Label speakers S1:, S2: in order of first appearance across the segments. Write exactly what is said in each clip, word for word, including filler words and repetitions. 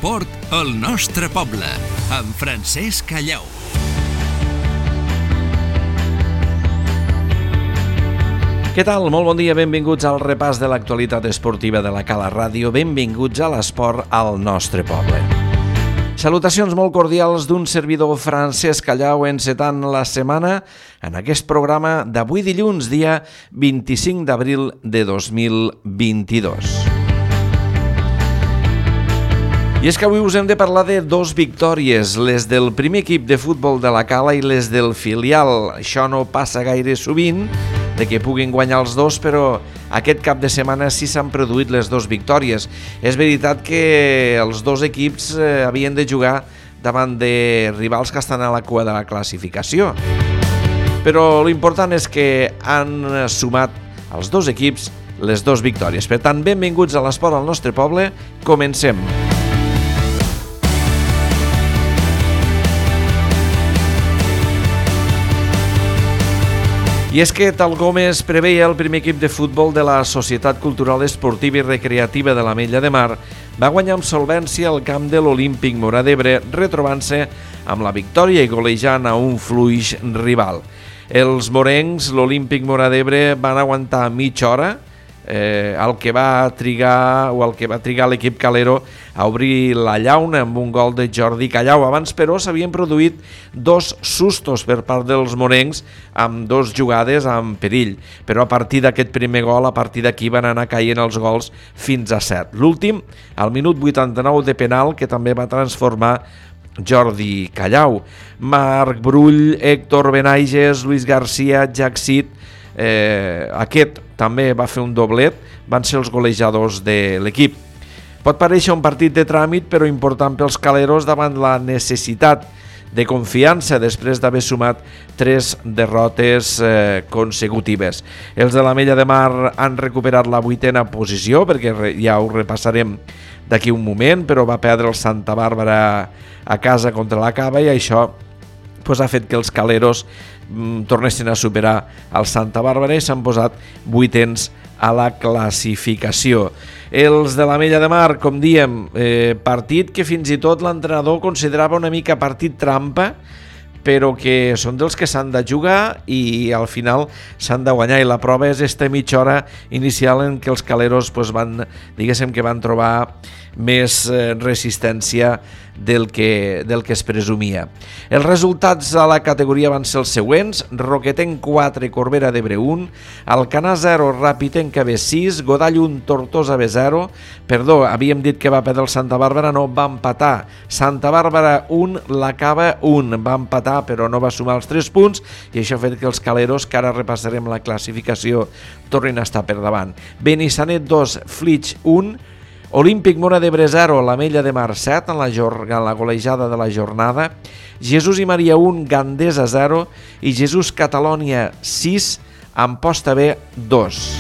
S1: l'esport al nostre poble, amb Francesc Callau.
S2: Què tal? Molt bon dia, benvinguts al repàs de l'actualitat esportiva de la Cala Ràdio. Benvinguts a l'esport al nostre poble. Salutacions molt cordials d'un servidor Francesc Callau encetant la setmana en aquest programa d'avui dilluns, dia vint-i-cinc d'abril de dos mil vint-i-dos. I és que avui us hem de parlar de dos victòries, les del primer equip de futbol de la Cala i les del filial. Això no passa gaire sovint, de que puguin guanyar els dos, però aquest cap de setmana sí s'han produït les dues victòries. És veritat que els dos equips eh, havien de jugar davant de rivals que estan a la cua de la classificació. Però l'important és que han sumat els dos equips les dues victòries. Per tant, benvinguts a l'esport al nostre poble. Comencem. I és que, tal com es preveia, el primer equip de futbol de la Societat Cultural Esportiva i Recreativa de l'Ametlla de Mar va guanyar amb solvència el camp de l'Olímpic Móra d'Ebre, retrobant-se amb la victòria i golejant a un fluix rival. Els morencs, l'Olímpic Móra d'Ebre, van aguantar mitja hora, eh, el que va trigar o el que va trigar l'equip calero a obrir la llauna amb un gol de Jordi Callau. Abans, però, s'havien produït dos sustos per part dels morencs amb dos jugades amb perill. Però a partir d'aquest primer gol, a partir d'aquí van anar caient els gols fins a set. L'últim, al minut vuitanta-nou de penal, que també va transformar Jordi Callau. Marc Brull, Héctor Benaiges, Luis García, Jack Cid, eh, aquest també va fer un doblet, van ser els golejadors de l'equip. Pot parèixer un partit de tràmit, però important pels caleros davant la necessitat de confiança després d'haver sumat tres derrotes eh, consecutives. Els de l'Ametlla de Mar han recuperat la vuitena posició, perquè ja ho repassarem d'aquí un moment, però va perdre el Santa Bàrbara a casa contra la Cava i això pues, ha fet que els caleros mm, tornessin a superar el Santa Bàrbara i s'han posat vuitens a la classificació. Els de l'Ametlla de Mar, com diem, eh, partit que fins i tot l'entrenador considerava una mica partit trampa, però que són dels que s'han de jugar i al final s'han de guanyar, i la prova és esta mitja hora inicial en què els caleros pues, van, diguéssim que van trobar més eh, resistència del que, del que es presumia. Els resultats a la categoria van ser els següents: Roquetenc quatre, Corbera d'Ebre un, Alcanar zero, Rapitenca B sis, Godall un, Tortosa B zero, perdó, havíem dit que va perdre el Santa Bàrbara, no, va empatar, Santa Bàrbara un, la Cava un, va empatar però no va sumar els tres punts i això ha fet que els caleros, que ara repassarem la classificació, tornin a estar per davant. Benissanet dos, Flix un, Olímpic Móra d'Ebre zero, l'Ametlla de Mar set en la, en la golejada de la jornada, Jesús i Maria un, Gandesa zero i Jesús Catalònia sis, Amposta B dos.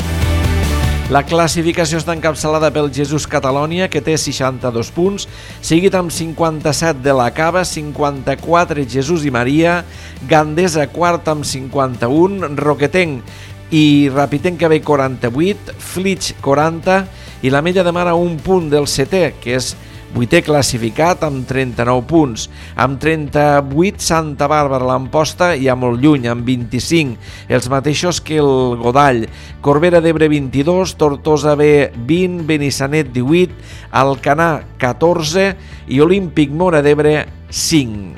S2: La classificació està encapçalada pel Jesús Catalònia, que té seixanta-dos punts, seguit amb cinquanta-set de la Cava, cinquanta-quatre Jesús i Maria, Gandesa quart amb cinquanta-un, Roquetenc i Rapitenca B quaranta-vuit, Flix quaranta i l'Ametlla de Mar a un punt del setè, que és vuitè classificat amb trenta-nou punts. Amb trenta-vuit Santa Bàrbara, l'Amposta ja molt lluny, amb vint-i-cinc, els mateixos que el Godall. Corbera d'Ebre vint-i-dos, Tortosa B vint, Benissanet divuit, Alcanar catorze i Olímpic Móra d'Ebre cinc.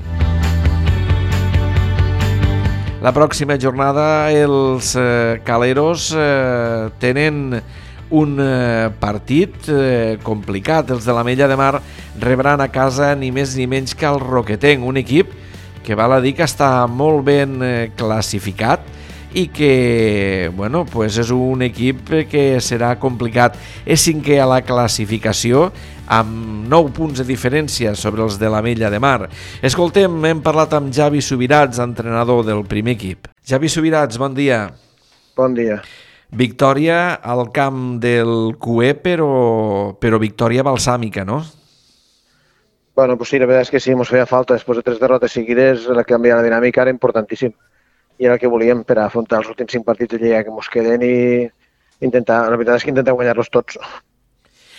S2: La pròxima jornada els eh, caleros eh, tenen un eh, partit eh, complicat. Els de l'Ametlla de Mar rebran a casa ni més ni menys que el Roquetenc, un equip que val a dir que està molt ben eh, classificat i que bueno, pues és un equip que serà complicat. És cinquè a la classificació amb nou punts de diferència sobre els de l'Ametlla de Mar. Escoltem, hem parlat amb Javi Subirats, entrenador del primer equip. Javi Subirats, bon dia.
S3: Bon dia.
S2: Victòria al camp del Q E, però, però victòria balsàmica, no?
S3: Bueno, pues sí, la verdad es que sí, ens feia falta. Després de tres derrotes seguides, la canviar la dinàmica era importantíssim. I era el que volíem per a afrontar els últims cinc partits de Lliga que ens queden i intentar, la veritat és que intentar guanyar-los tots.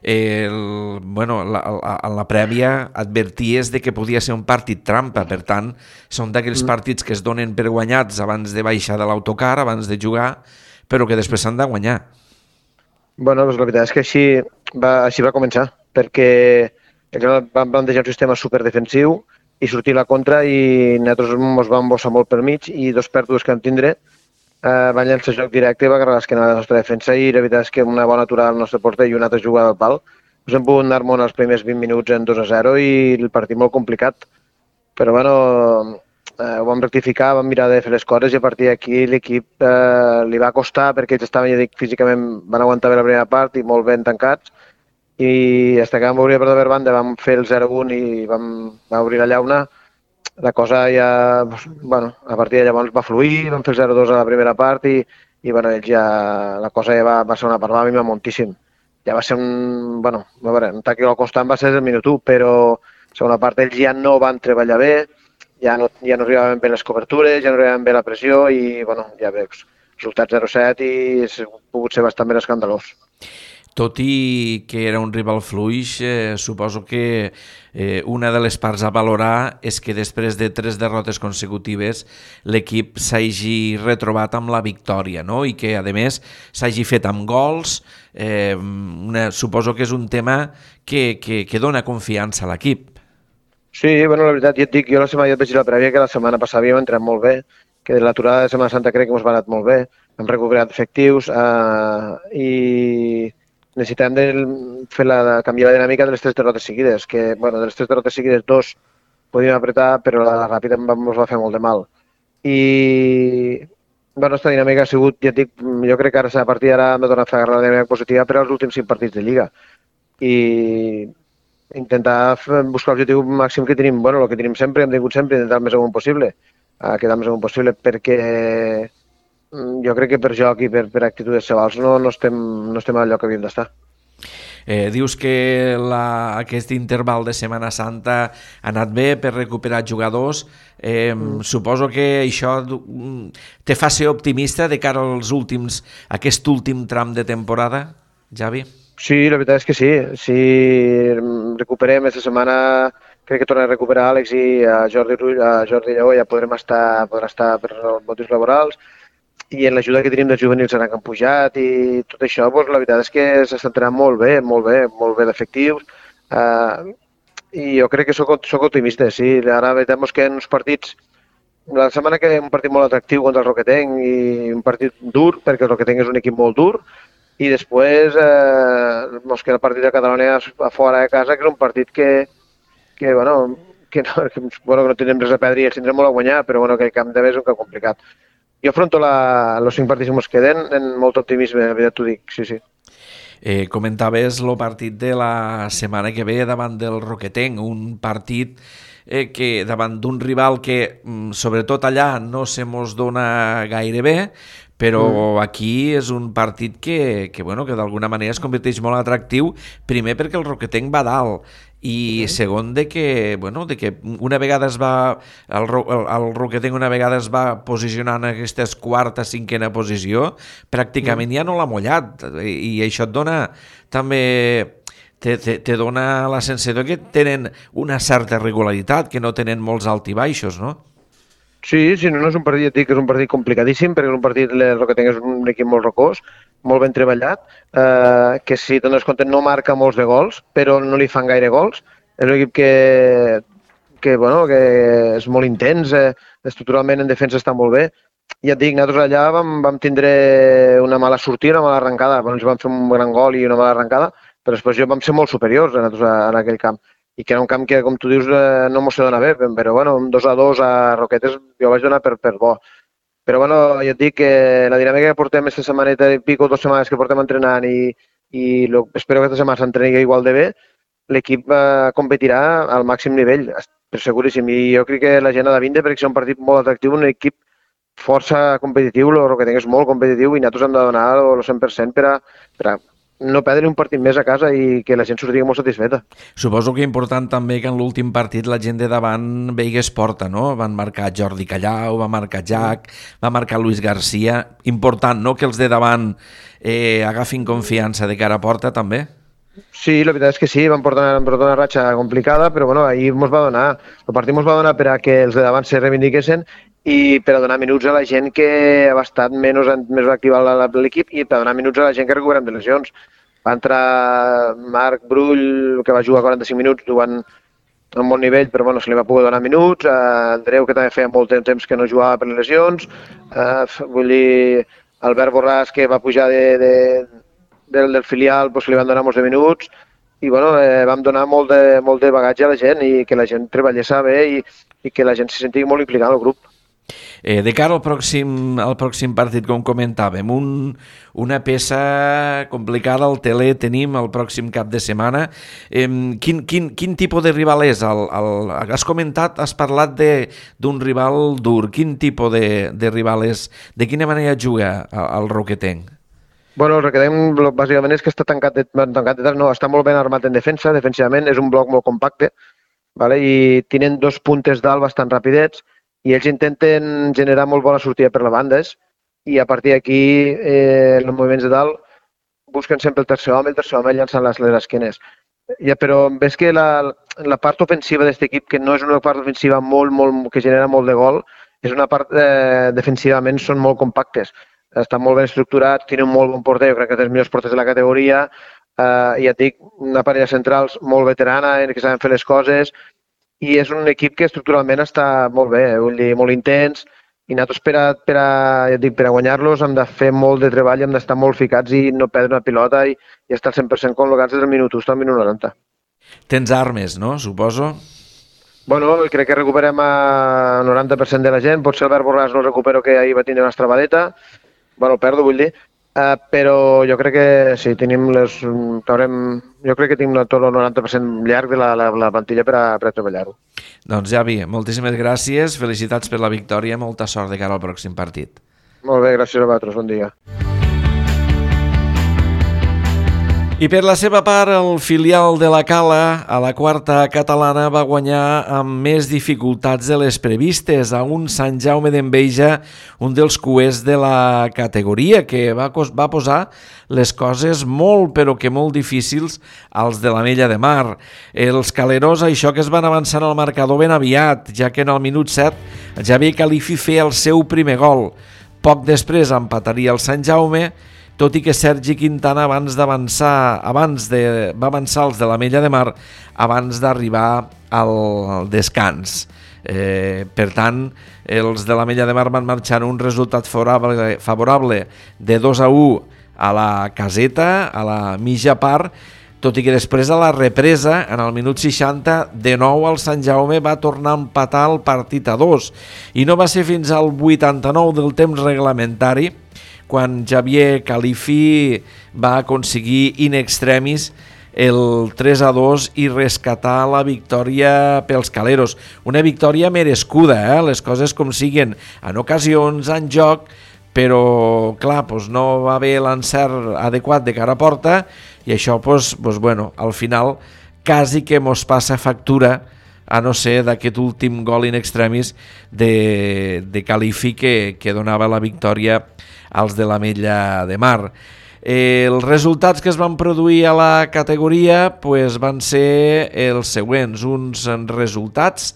S2: el, bueno, la, la, en la prèvia adverties de que podia ser un partit trampa, per tant, són d'aquells mm. partits que es donen per guanyats abans de baixar de l'autocar, abans de jugar, però que després s'han de guanyar.
S3: Bueno, doncs la veritat és que així va, així va començar, perquè vam plantejar un sistema superdefensiu i sortir a la contra i nosaltres ens vam embossar molt pel mig i dos pèrdues que vam tindre eh, van llançar joc directe i va agarrar l'esquena de la nostra defensa i la veritat és que una bona aturada al nostre porter i una altra jugada al pal ens hem pogut anar molt els primers vint minuts en dos a zero i el partit molt complicat. Però bueno, eh, ho vam rectificar, vam mirar de fer les coses i a partir d'aquí l'equip eh, li va costar perquè ells estaven, ja dic, físicament van aguantar bé la primera part i molt ben tancats i fins que vam obrir per la banda vam fer el zero a un i vam, vam obrir la llauna. La cosa ja, bueno, a partir de llavors va fluir, vam fer el zero a dos a la primera part i, i bueno, ells ja, la cosa ja va, va ser una part, va mimar moltíssim. Ja va ser un, bueno, a veure, un tacte al constant va ser el minut u, però la segona part ells ja no van treballar bé, ja no, ja no arribaven bé les cobertures, ja no arribaven bé la pressió i, bueno, ja veus, resultat zero a set i ha pogut ser bastant ben escandalós.
S2: Tot i que era un rival fluix, eh, suposo que eh, una de les parts a valorar és que després de tres derrotes consecutives l'equip s'hagi retrobat amb la victòria, no? I que, a més, s'hagi fet amb gols. Eh, una, suposo que és un tema que, que, que dona confiança a l'equip.
S3: Sí, bueno, la veritat, jo et dic, jo la setmana ja et vaig dir la prèvia que la setmana passada havíem entrat molt bé, que l'aturada de Setmana Santa crec que ens va anat molt bé, hem recuperat efectius eh, i necessitem de fer la, de canviar la dinàmica de les tres derrotes seguides, que, bueno, de les tres derrotes seguides, dos podíem apretar, però la ràpida ens va fer molt de mal. I, bueno, aquesta dinàmica ha sigut, ja et dic, jo crec que ara a partir d'ara hem de tornar a fer la dinàmica positiva per als últims cinc partits de Lliga. I intentar buscar l'objectiu màxim que tenim, bueno, el que tenim sempre, hem tingut sempre, intentar el més amunt possible, quedar el més amunt possible, perquè jo crec que per joc i per, per actituds xavals no, no, estem, no estem al lloc que havíem d'estar.
S2: Eh, dius que la, aquest interval de Setmana Santa ha anat bé per recuperar jugadors. Eh, mm. Suposo que això te fa ser optimista de cara als últims, aquest últim tram de temporada, Javi?
S3: Sí, la veritat és que sí. Si recuperem aquesta setmana, crec que torna a recuperar Àlex i a Jordi Rull, a Jordi Lleó, ja podrem estar, podrà estar per motius laborals. I en l'ajuda que tenim dels juvenils que han pujat i tot això, doncs, la veritat és que s'està entrenant molt bé, molt bé, molt bé d'efectius. Uh, I jo crec que soc, soc optimista, sí. Ara veiem que en uns partits, la setmana que un partit molt atractiu contra el Roquetenc i un partit dur, perquè el Roquetenc és un equip molt dur, i després eh, que el partit de Catalunya a fora de casa, que és un partit que, que, bueno, que, no, que, bueno, que no tindrem res a perdre i els tindrem molt a guanyar, però bueno, que el camp de és un camp complicat. Jo afronto la, els cinc partits que ens queden amb molt optimisme, la veritat t'ho dic, sí, sí.
S2: Eh, comentaves el partit de la setmana que ve davant del Roquetenc, un partit eh, que davant d'un rival que, sobretot allà, no se mos dona gaire bé, però mm. aquí és un partit que, que, bueno, que d'alguna manera es converteix molt atractiu, primer perquè el Roquetenc va dalt, i segon de que, bueno, de que una vegada es va el, el, el Roquetenc una vegada es va posicionar en aquesta quarta, cinquena posició, pràcticament mm. ja no l'ha mullat, i, i això et dona també te, te, te dona la sensació que tenen una certa regularitat, que no tenen molts alt i baixos, no?
S3: Sí, sí, no, no és un partit, dic que és un partit complicadíssim, perquè és un partit, el Roquetenc és un equip molt rocós, molt ben treballat, eh, que si te'n dones compte no marca molts de gols, però no li fan gaire gols. És un equip que, que, bueno, que és molt intens, eh, estructuralment en defensa està molt bé. I ja et dic, nosaltres allà vam, vam tindre una mala sortida, una mala arrencada, bueno, ens vam fer un gran gol i una mala arrencada, però després jo vam ser molt superiors a nosaltres en aquell camp. I que era un camp que, com tu dius, eh, no m'ho sé donar bé, però bueno, un dos a dos a Roquetes jo vaig donar per, per bo. Però bueno, jo et dic que la dinàmica que portem aquesta setmaneta i pico, dues setmanes que portem entrenant i, i lo, espero que aquesta setmana s'entreni igual de bé, l'equip eh, competirà al màxim nivell, per seguríssim. I jo crec que la gent ha de vindre perquè és un partit molt atractiu, un equip força competitiu, el Roquetenc és molt competitiu i nosaltres hem de donar el cent per cent per a, per a no perdre un partit més a casa i que la gent sortigui molt satisfeta.
S2: Suposo que important també que en l'últim partit la gent de davant veigués porta, no? Van marcar Jordi Callau, va marcar Jack, va marcar Luis García. Important, no?, que els de davant eh, agafin confiança de cara a porta, també?
S3: Sí, la veritat és que sí, vam portar, vam portar una ratxa complicada, però bueno, ahir ens va donar, el partit ens va donar per a que els de davant se reivindiquessin i per a donar minuts a la gent que ha estat menys, més activa a l'equip i per a donar minuts a la gent que recuperem de lesions. Va entrar Marc Brull, que va jugar quaranta-cinc minuts, jugant a un bon nivell, però bueno, se li va poder donar minuts. Uh, Andreu, que també feia molt temps que no jugava per les lesions. Uh, vull dir, Albert Borràs, que va pujar de, de, del, del filial, doncs li van donar molts de minuts. I bueno, eh, vam donar molt de, molt de bagatge a la gent i que la gent treballés bé i, i que la gent se sentia molt implicada al grup.
S2: Eh, de cara al pròxim, al pròxim partit, com comentàvem, un, una peça complicada al teler tenim el pròxim cap de setmana. Eh, quin, quin, quin tipus de rival és? El, el, has comentat, has parlat d'un rival dur. Quin tipus de, de rival és? De quina manera juga el Roquetenc?
S3: Bueno, el Roquetenc bàsicament és que està tancat de, tancat de no, està molt ben armat en defensa, defensivament és un bloc molt compacte, vale? I tenen dos puntes dalt bastant rapidets, i ells intenten generar molt bona sortida per les bandes i a partir d'aquí, eh, en els moviments de dalt, busquen sempre el tercer home, el tercer home llançant les, les esquenes. Ja, però ves que la, la part ofensiva d'aquest equip, que no és una part ofensiva molt, molt, que genera molt de gol, és una part eh, defensivament són molt compactes. Estan molt ben estructurats, tenen un molt bon porter, jo crec que és els millors porters de la categoria, eh, i ja et dic, una parella centrals molt veterana, que saben fer les coses, i és un equip que estructuralment està molt bé, vull dir, molt intens, i nosaltres per a, per a, ja dic, per a guanyar-los hem de fer molt de treball, hem d'estar molt ficats i no perdre una pilota i, i estar al cent per cent col·locats des del minut u al minut noranta.
S2: Tens armes, no? Suposo?
S3: Bueno, crec que recuperem a noranta per cent de la gent, potser Albert Borràs no el recupero, que ahir va tindre una estrabadeta, bueno, el perdo, vull dir, Uh, però jo crec que sí, tenim les, haurem, jo crec que tenim tot el noranta per cent llarg de la, la, la plantilla per a, per a treballar-ho.
S2: Doncs Javi, moltíssimes gràcies, felicitats per la victòria, molta sort de cara al pròxim partit.
S3: Molt bé, gràcies a vosaltres, bon dia.
S2: I per la seva part, el filial de la Cala, a la quarta catalana, va guanyar amb més dificultats de les previstes a un Sant Jaume d'Enveja, un dels cuers de la categoria, que va, va posar les coses molt, però que molt difícils als de l'Ametlla de Mar. Els caleros, això que es van avançar al marcador ben aviat, ja que en el minut set Javier Califi feia el seu primer gol. Poc després empataria el Sant Jaume, tot i que Sergi Quintana abans d'avançar, abans de, va avançar els de l'Ametlla de Mar abans d'arribar al descans. Eh, per tant, els de l'Ametlla de Mar van marxar un resultat favorable, favorable de dos a u a la caseta, a la mitja part, tot i que després a la represa, en el minut seixanta, de nou el Sant Jaume va tornar a empatar el partit a dos, i no va ser fins al vuitanta-nou del temps reglamentari quan Javier Califi va aconseguir in extremis el tres a dos i rescatar la victòria pels caleros. Una victòria merescuda, eh? Les coses com siguen, en ocasions, en joc, però clar, doncs no va haver l'encert adequat de cara a porta i això, doncs, doncs, bueno, al final quasi que mos passa factura, a no ser d'aquest últim gol in extremis de, de Califi que, que donava la victòria als de l'Ametlla de Mar. Eh, els resultats que es van produir a la categoria pues, van ser els següents, uns resultats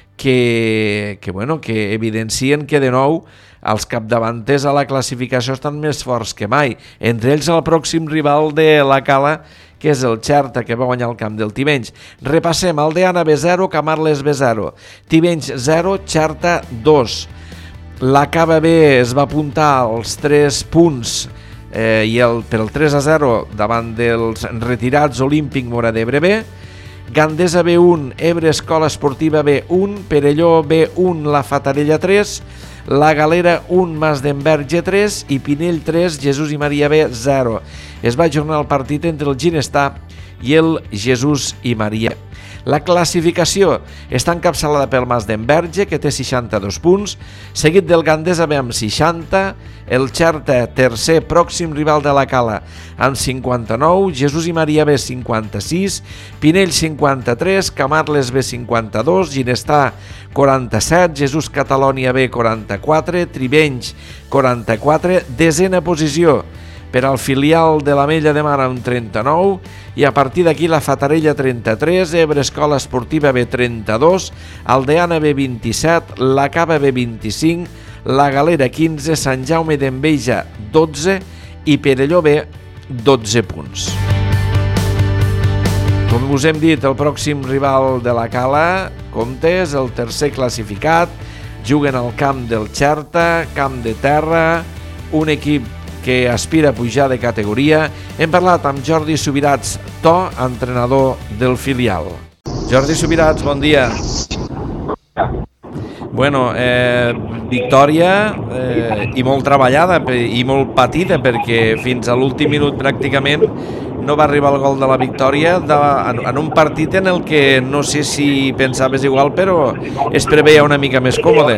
S2: que, que, bueno, que evidencien que de nou els capdavanters a la classificació estan més forts que mai, entre ells el pròxim rival de la Cala, que és el Xerta, que va guanyar el camp del Tivenys. Repassem: Aldeana B zero, Camarles B zero, Tivenys zero, Xerta dos. La Cava B es va apuntar als tres punts eh, i el, per el tres a zero davant dels retirats Olímpic Móra d'Ebre B. Gandesa B un, Ebre Escola Esportiva B un, Perelló B un, La Fatarella tres, La Galera un, Mas d'Enverge tres i Pinell tres, Jesús i Maria B zero. Es va ajornar el partit entre el Ginestar i el Jesús i Maria. La classificació està encapçalada pel Mas d'Enverge, que té seixanta-dos punts, seguit del Gandesa B amb seixanta, el Xerta, tercer, pròxim rival de la Cala, amb cinquanta-nou, Jesús i Maria B cinquanta-sis, Pinell cinquanta-tres, Camarles B cinquanta-dos, Ginestar quaranta-set, Jesús Catalònia B quaranta-quatre, Trivenys quaranta-quatre, desena posició per al filial de l'Ametlla de Mar amb trenta-nou i a partir d'aquí la Fatarella trenta-tres, Ebre Escola Esportiva B trenta-dos, Aldeana B vint-i-set, la Cava B vint-i-cinc, la Galera quinze, Sant Jaume d'Enveja dotze i Perelló B dotze punts. Com us hem dit, el pròxim rival de la Cala, Comtes, el tercer classificat, juguen al camp del Xerta, camp de terra, un equip que aspira a pujar de categoria. Hem parlat amb Jordi Subirats, To, entrenador del filial. Jordi Subirats, bon dia. Bueno, eh, victòria eh, i molt treballada i molt patida, perquè fins a l'últim minut pràcticament no va arribar el gol de la victòria de, en, en un partit en el que no sé si pensaves igual, però es preveia una mica més còmode.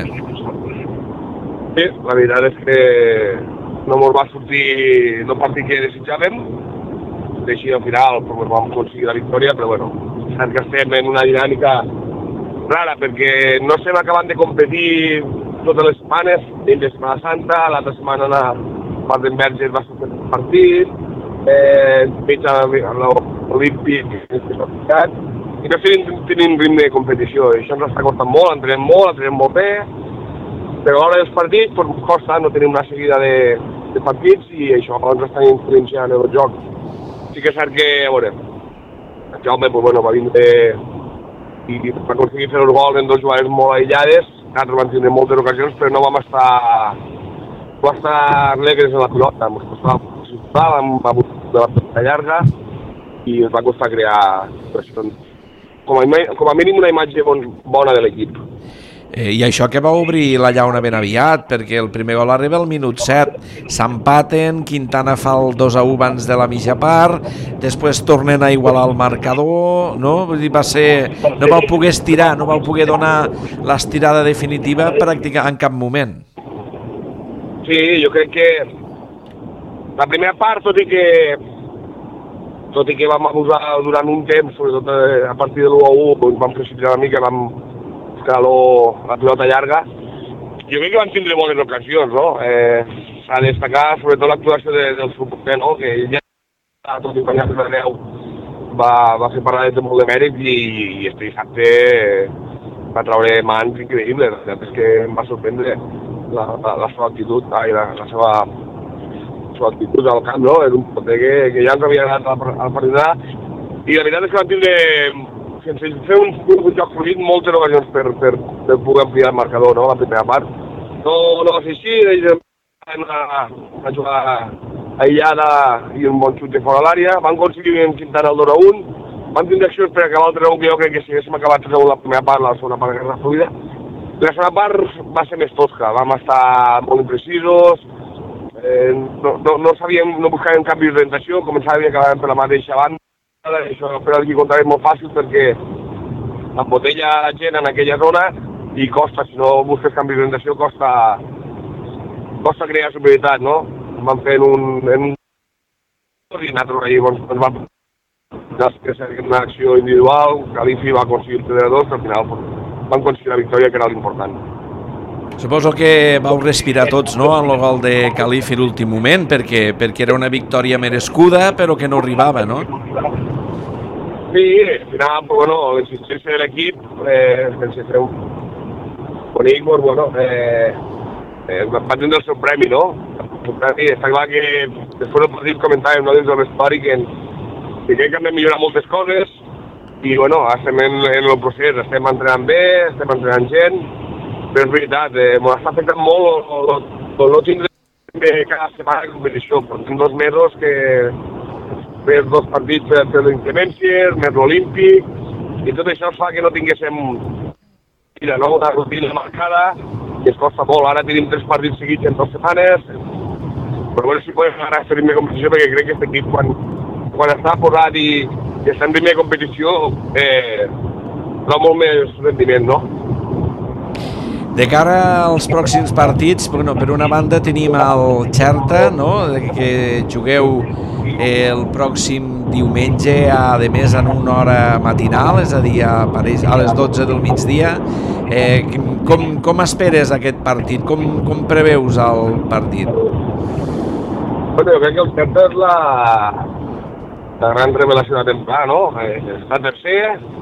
S4: Sí, la veritat és que no ens va sortir el partit que desitjàvem, així al final vam aconseguir la victòria, però bueno, sap que estem en una dinàmica rara, perquè no estem acabant de competir totes les setmanes, dins de Setmana Santa, l'altra setmana a part d'Enverges va ser un partit, eh, mig a l'Olímpic, i no estem tenint ritme de competició, i això ens està costant molt, entrenem molt, entrenem molt bé, però a l'hora dels partits doncs, costa no tenir una seguida de, de partits i això ens està influenciant en el joc. Sí que és cert que, a veure, el Jaume pues, bueno, va vindre i va aconseguir fer el gol en dues jugades molt aïllades, nosaltres vam tenir moltes ocasions, però no vam estar, no vam estar alegres en la pilota, ens costava, vam buscar la pilota llarga i ens va costar crear com a, com a mínim una imatge bon, bona de l'equip.
S2: Eh, I això que va obrir la llauna ben aviat, perquè el primer gol arriba al minut set, s'empaten, Quintana fa el dos a u abans de la mitja part, després tornen a igualar el marcador, no? Vull dir, va ser... no vau poder estirar, no vau poder donar l'estirada definitiva pràcticament en cap moment.
S4: Sí, jo crec que la primera part, tot i que tot i que vam abusar durant un temps, sobretot a partir de l'u a u, doncs vam precipitar una mica, vam Lo, la pilota llarga, jo crec que van tindre bones ocasions, no? Eh, S'ha de destacar sobretot l'actuació de, del suporter, no? Que ja tot i guanyar per deu va, va fer parlar de molt de mèrit i, i este dissabte va treure mans increïbles. La veritat és que em va sorprendre la, la, la seva actitud, ai, la, la seva, seva actitud al camp, no? És un porter que, que ja ens havia agradat al partit i la veritat és que van tindre sense fer un, un joc fluid, moltes ocasions per, per, per poder ampliar el marcador, no?, la primera part. No, no va ser així, ells van una, una jugada aïllada i un bon xut de fora l'àrea, van aconseguir en Quintana el dos a un, van tindre accions per acabar el tres a un, que jo crec que si haguéssim acabat tres a un la primera part, la segona part era fluida. La segona part va ser més tosca, vam estar molt imprecisos, eh, no, no, no sabíem, no buscàvem canvis d'orientació, començàvem i acabàvem per la mateixa banda. Això per aquí contra és molt fàcil perquè embotella la gent en aquella zona i costa, si no busques canvi d'orientació, costa, costa crear superioritat, no? Vam fer en un... En un... i nosaltres ahir doncs, ens vam fer una acció individual, Califi va aconseguir el tres a dos, però al final vam aconseguir la victòria, que era l'important.
S2: Suposo que vau respirar tots, no?, en el gol de Califi l'últim moment, perquè, perquè era una victòria merescuda, però que no arribava, no?
S4: Sí, al final, pues, bueno, l'insistència de l'equip, eh, sense fer un bonic, pues, bueno, eh, eh, va tindre el seu premi, no? El premi, està clar que després del partit comentàvem, no?, dins del vestuari, que, que crec que hem de millorar moltes coses i, bueno, estem en, en el procés, estem entrenant bé, estem entrenant gent, però és veritat, eh, m'ho està afectant molt el, el, el no tindre cada setmana de competició, portem dos mesos que més dos partits per, per l'inclemències, més l'Olímpic, i tot això fa que no tinguéssim mira, no, una rutina marcada, i es costa molt. Ara tenim tres partits seguits en dues setmanes, però bueno, si podem anar a fer ritme de competició, perquè crec que aquest equip, quan, quan està posat i, i està en ritme de competició, eh, dona molt més rendiment, no?
S2: De cara als pròxims partits, bueno, per una banda tenim el Xerta, no?, que jugueu el pròxim diumenge, a més en una hora matinal, és a dir, a, a les dotze del migdia. Eh, com, com esperes aquest partit? Com, com preveus el partit?
S4: Bueno, jo crec que el Xerta és la, la gran revelació de la temporada, no? Eh, està tercer,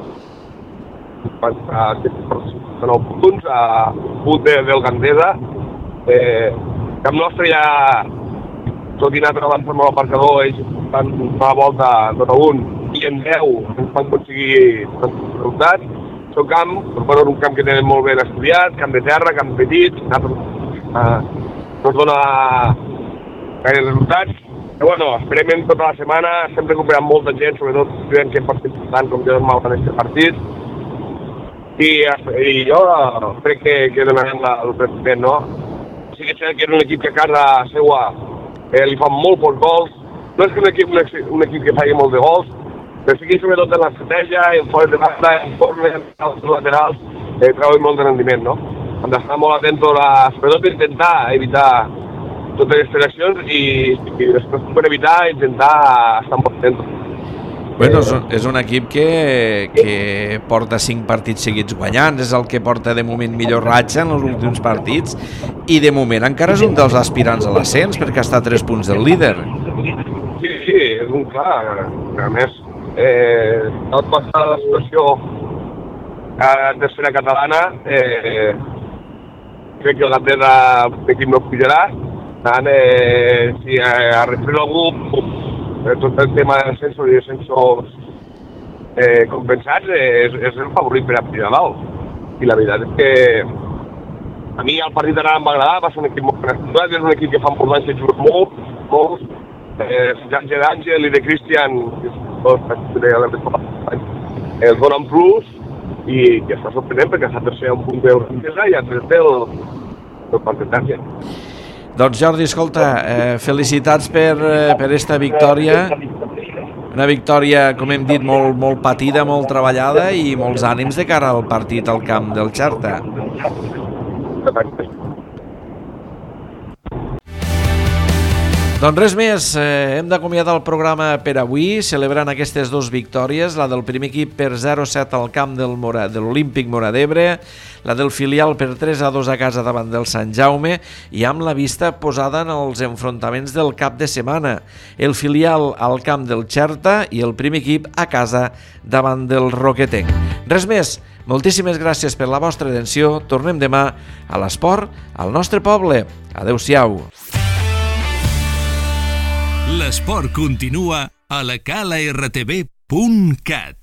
S4: a nou punts, a punt de, del Gandesa. Eh, Camp Nostre ja, tot i anar treballant per el marcador, ells van una volta tot a un, i en deu ens van aconseguir resultats. El seu camp, però és un camp que tenen molt ben estudiat, camp de terra, camp petit, eh, no es dona gaire resultats. Però bueno, esperem tota la setmana, estem recuperant molta gent, sobretot estudiant que pot ser important com que mal en aquest partit. I, i jo crec que, que donarem la, el president, no? Sí que és que és un equip que a casa seva eh, li fan molt pocs gols. No és que un equip, un, un equip que faci molt de gols, però sí que sobretot en l'estratègia, en fora de banda, en forma, en els laterals, eh, treuen molt de rendiment, no? Hem d'estar molt atents a, sobretot a intentar evitar totes aquestes accions i, i després per evitar intentar estar molt atents.
S2: Bueno, és un, és un equip que, que porta cinc partits seguits guanyant, és el que porta de moment millor ratxa en els últims partits i de moment encara és un dels aspirants a l'ascens perquè està a tres punts del líder.
S4: Sí, sí, és un clar. A més, eh, tot passar la situació a la tercera catalana, eh, crec que el Gandesa l'equip no pujarà. Tant, eh, si a refer algú, tot el tema de descensos i descensos eh, compensats eh, és, és el favorit per a pujar a dalt. I la veritat és que a mi el partit d'ara em va agradar, va ser un equip molt estructurat, és un equip que fa molt anys que juga molt, molt. Eh, d'Àngel i de Cristian, els donen plus i que està sorprenent perquè està tercer a un punt de l'Orquesa i a tres del, del Pantentància.
S2: Doncs Jordi, escolta, eh, felicitats per, eh, per esta victòria, una victòria, com hem dit, molt, molt patida, molt treballada i molts ànims de cara al partit al camp del Xerta. Doncs res més, eh, hem d'acomiadar el programa per avui, celebrant aquestes dues victòries, la del primer equip per zero a set al camp del Mora, de l'Olímpic Móra d'Ebre, la del filial per tres a dos a casa davant del Sant Jaume i amb la vista posada en els enfrontaments del cap de setmana, el filial al camp del Xerta i el primer equip a casa davant del Roquetenc. Res més, moltíssimes gràcies per la vostra atenció, tornem demà a l'esport al nostre poble. Adéu-siau.
S1: L'esport continua a la cala r t v punt cat.